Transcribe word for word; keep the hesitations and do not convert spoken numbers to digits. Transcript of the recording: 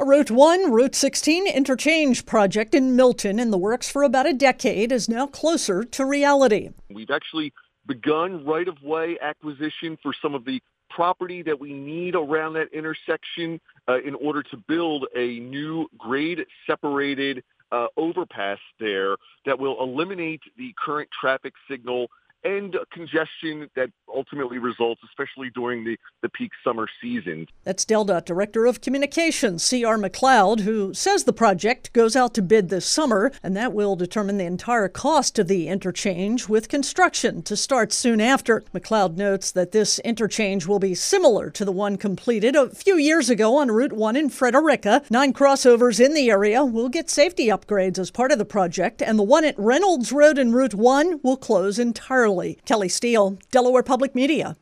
A Route one, Route sixteen interchange project in Milton, in the works for about a decade, is now closer to reality. We've actually begun right-of-way acquisition for some of the property that we need around that intersection uh, in order to build a new grade-separated uh, overpass there that will eliminate the current traffic signal and congestion that ultimately results, especially during the, the peak summer season. That's DelDOT Director of Communications, C R McLeod, who says the project goes out to bid this summer, and that will determine the entire cost of the interchange, with construction to start soon after. McLeod notes that this interchange will be similar to the one completed a few years ago on Route one in Frederica. Nine crossovers in the area will get safety upgrades as part of the project, and the one at Reynolds Road and Route one will close entirely. Kelly Steele, Delaware Public Media.